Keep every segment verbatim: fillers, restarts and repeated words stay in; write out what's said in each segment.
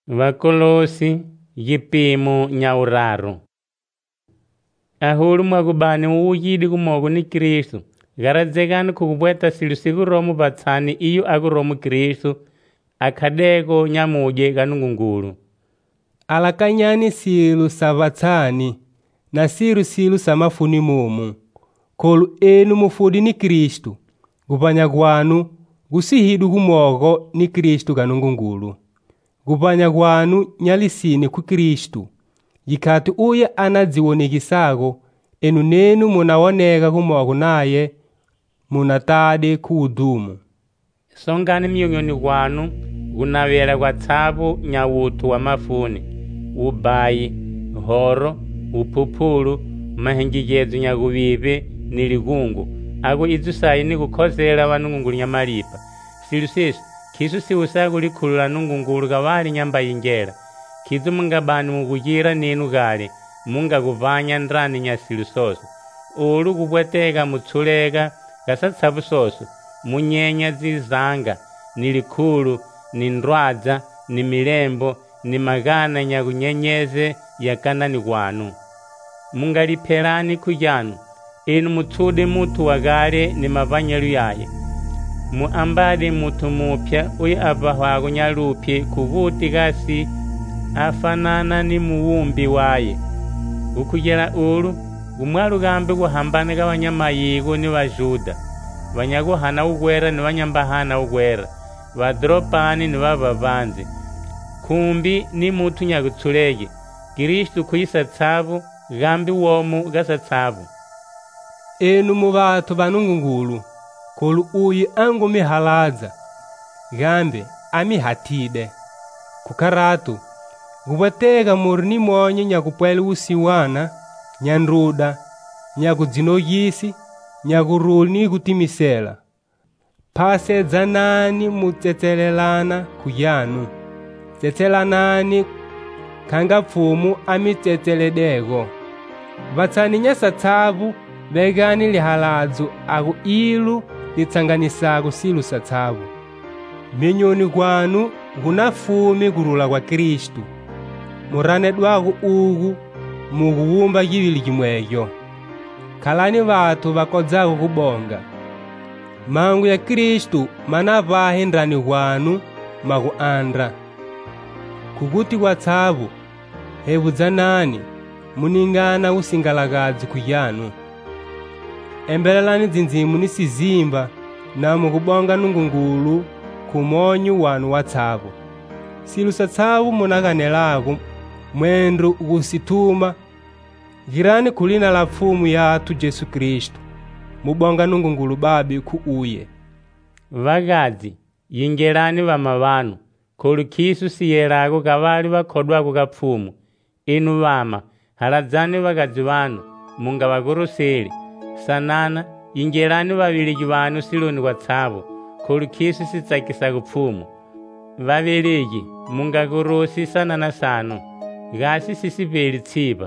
Vakolosi yipimo nyauraru. Ahulu mwakubani uuyidi kumoku ni Kristu. Garadzekani kukubweta silusiku romu batsani iyo akuromu Kristu. Akadeko nyamuje kanungungulu. Alakanyani silu sa batsani na silu silu sa mafuni mumu. Kolu enu mufudi ni Kristu. Gupanya gwanu gusihidu kumogo ni Kristu kanungungulu. Gupanya gwanu nyalisini ku Kristu. Yikati uye anadziwonekisago enu nenu munawoneka kumogo naye munatade kuudumu. Songani myong'oni gwanu gunawela kwa tsabu nyawutu wa mafuni, ubayi, horo, upupulu, mahengijezu nyagubibe niligungu. Ago izusayi ni kukozela wanungungulu nyamalipa. Silusisu, kisu siusagu likulula nungungulu gawali nyamba ingela. Kizu mungabani mugujira ninu gali, munga guvanya ndrani nya silusosu. Ulu gubwetega mutsulega gasatsabu sosu, munyenya zizanga, nilikulu, ni ndwaza, ni milembo, ni magana nyagunyenyeze yakana ni gwanu. Mungalipelani kujanu, inu mutsude mutu wagale ni mavanyalu yaye. Muambade mutu mupya uye abahwago nyalupye kuguti gasi afanana ni muwumbi waye. Ukujela ulu, gumwalu gambe guhambane ga wanyamayigo ni wajuda. Wanyaguhana ugwera ni wanyambahana ugwera. Wadropani ni wabavanzi. Kumbi ni mutu nyagutsulege. Kristu kuyisa tsabu, gambi womu gasa tsabu. Enu mubatu banungungulu, kolu uyi angu mihalaza. Gambe amihatide. Kukaratu, gubwatega murni monye nyakupwele usiwana, nyandruda, nyakudzinoyisi, nyakuruli kutimisela. Pase zanani mutsetselelana kuyanu. Tsetselanani kanga pfumu amitsetseledego. Vatsani nyasa tsabu, begani lihalazu agu ilu litsanganisagu silu sa tsabu. Minyoni gwanu gunafumi gurula kwa Kristu. Murane dwagu ugu muguwumba gibili gimweyo. Kalani vatu bakozagu kubonga. Mangu ya Kristu manavahe ndrani gwanu magu andra. Kuguti kwa tsabu hebuzanani muningana usingalagazi kuyanu. Embelelani zinzimu ni sizimba na mukubonga nungungulu kumonyu wanu wa tsabu. Silu sa tsabu munaganelagu mwendru ugusituma. Girani kulina la fumu yatu Jesu Kristu. Mubonga nungungulu babi ku uye. Vagazi, yingerani wa mawanu. Kolu kisu siyelago gawali wakodwa kugapfumu. Inu wama, haladzani wagazi wanu, munga waguruseli. Sanana, yingerani wawiligi wanu siluni kwa tsabu. Kolu kisu sitsakisa kupfumu. Wawiligi, munga gurusi sanana sanu. Gasi sisiveli tsiba.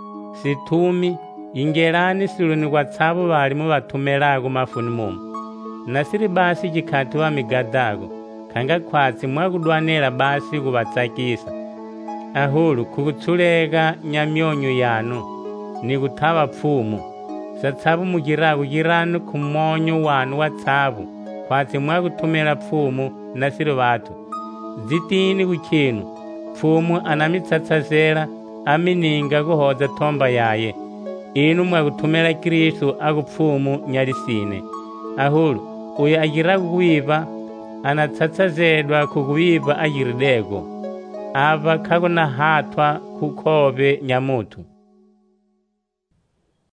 Situmi, yingerani siluni kwa tsabu walimu watumelago mafuni mumu. Nasiri basi jikati wa migadago. Kanga kwatsi mwakudwanela basi kubatsakisa. Ahulu kukutsulega nyamyonyo yanu ni kutaba pfumu. Sa tsabu mugiragu giranu kumonyo wanu wa tsabu. Kwatsi mwakutumela pfumu nasiri watu. Zitini kukinu. Pfumu anamitsatsazela amininga kuhoza tomba yaye. Inu mwakutumela Kristu akupfumu nyalisine. Ahulu uye agiragu kuiba anatsatsazedwa kukuiba agiridego. Ava kako na hatwa kukobe nyamutu.